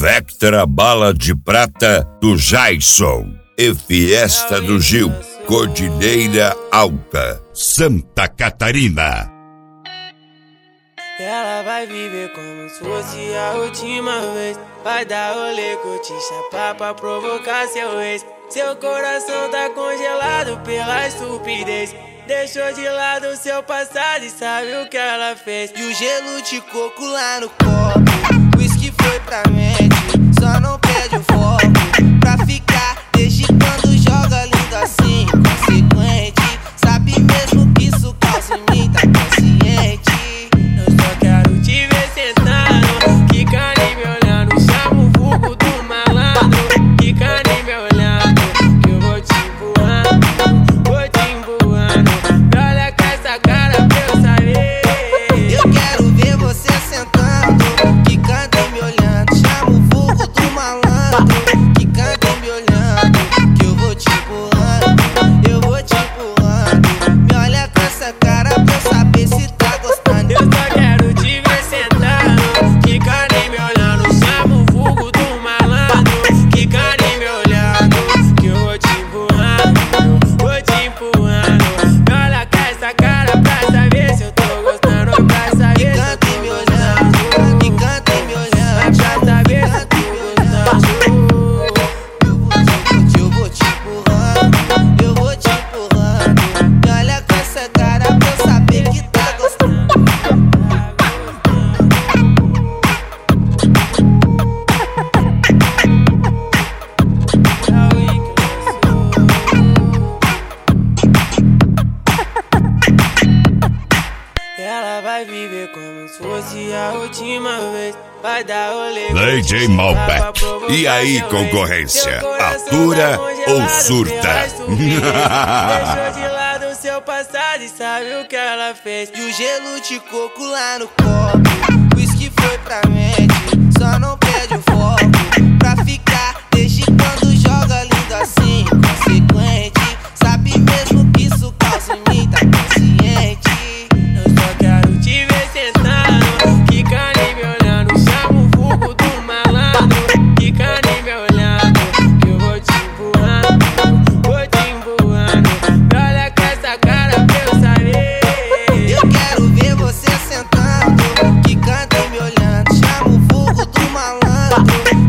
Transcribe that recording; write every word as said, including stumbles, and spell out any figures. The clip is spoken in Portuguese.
Vectra Bala de Prata do Jason e Fiesta do Gil, Cordilheira Alta, Santa Catarina. Ela vai viver como se fosse a última vez. Vai dar rolê, curtir, chapar pra provocar seu ex. Seu coração tá congelado pela estupidez. Deixou de lado seu passado e sabe o que ela fez. E o gelo de coco lá no copo, whisky foi pra mente, só não perde o foco. Pra ficar, desde quando joga lindo assim, consequente. Sabe mesmo que isso causa em mim, tá consciente. Eu só quero te ver sentado, quicando e me olhando. Chama o vulgo do malandro, quicando e me olhando. Que eu vou te empurrando, vou te empurrando. Me olha com essa cara pra eu saber. Eu quero ver você sentando, quicando e me olhando. Chama o vulgo do malandro, quicando e me olhando. Que eu vou te empurrando, eu vou te empurrando. Me olha com essa cara pra eu saber se tá gostando. Eu só quero te ver sentando, quicando e me olhando. Chama o vulgo do malandro, quicando e me olhando. Que eu vou te empurrando, vou te empurrando. Me olha com essa cara pra saber se eu tô gostando. Pra saber se eu tô Quicando e me olhando, quicando e me olhando. Pra saber se eu tô gostando. Eu vou te empurrando, eu vou te empurrando. Me olha com essa cara pra eu saber que tá gostando. Ela vai viver como se fosse a última vez. Vai dar rolê, D J Malbec. E aí, concorrência? Atura ou surta? Deixou de lado seu passado e sabe o que ela fez. E o gelo de coco lá no copo, whisky foi pra mente, só não perde o foco. Pra ficar, desde quando joga lindo assim, consequente. Sabe mesmo que isso causa em mim, tá consciente. Eu só quero te ver sentado, quicando e me olhando. Chama o vulgo do malandro, quicando e me olhando. Que eu vou te empurrando, vou te empurrando. Me olha com essa cara pra eu saber. Eu quero ver você sentando, quicando e me olhando. Chama o vulgo do malandro,